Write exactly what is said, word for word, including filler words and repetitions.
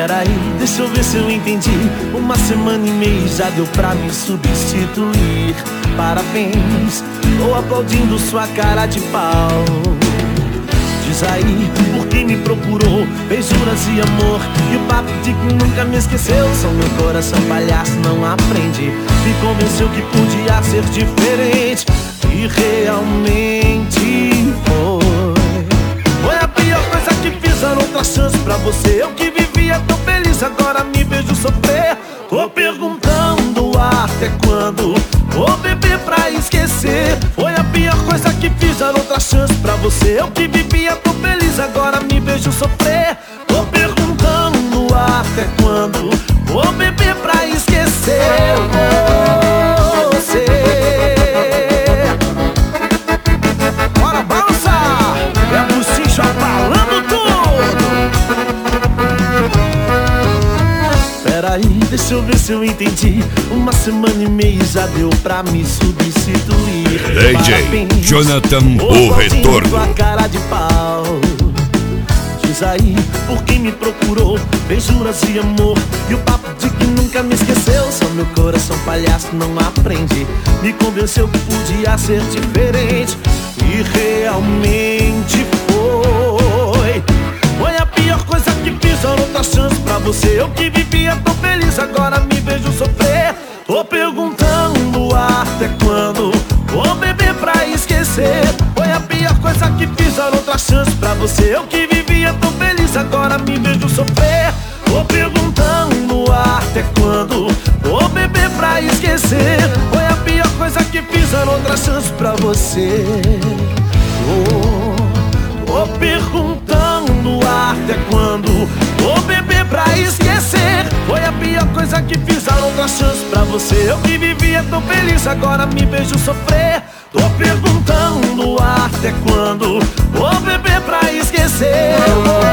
Peraí, deixa eu ver se eu entendi. Uma semana e meia já deu pra me substituir. Parabéns, tô aplaudindo sua cara de pau. Diz aí, por quem me procurou, fez juras e amor, e o papo de que nunca me esqueceu. Só meu coração palhaço não aprende. Me convenceu que podia ser diferente, e realmente foi. Foi a pior coisa que fiz, era outra chance pra você. Eu que vivia tão feliz, agora me vejo sofrer. Tô perguntando até quando vou beber pra esquecer. Foi a pior coisa que fiz, era outra chance pra você. Eu que vivia tão feliz, agora me vejo sofrer. Tô perguntando até quando vou beber pra esquecer você. Bora balançar, é a bochicha falando tudo. Peraí, deixa eu ver se eu entendi. Uma semana e meia já deu pra me substituir. D J Jonathan, o retorno. A cara de pau. Diz aí, por quem me procurou, fez juras de amor, e o papo de que nunca me esqueceu. Só meu coração palhaço não aprende. Me convenceu que podia ser diferente, e realmente foi. Foi a pior coisa que fiz, era outra chance pra você. Eu que vivia tão feliz, agora me vejo sofrer. Tô perguntando até quando vou beber pra esquecer. Foi a pior coisa que fiz, era outra chance pra você. Eu que vivia tão feliz, agora me vejo sofrer. Tô perguntando até quando vou beber pra esquecer. Foi a pior coisa que fiz, era outra chance pra você. Tô, tô perguntando até quando vou beber pra esquecer. Foi a pior coisa que fiz, era outra chance pra você. Eu que vivia tão feliz, agora me vejo sofrer. Tô perguntando até quando vou beber pra esquecer.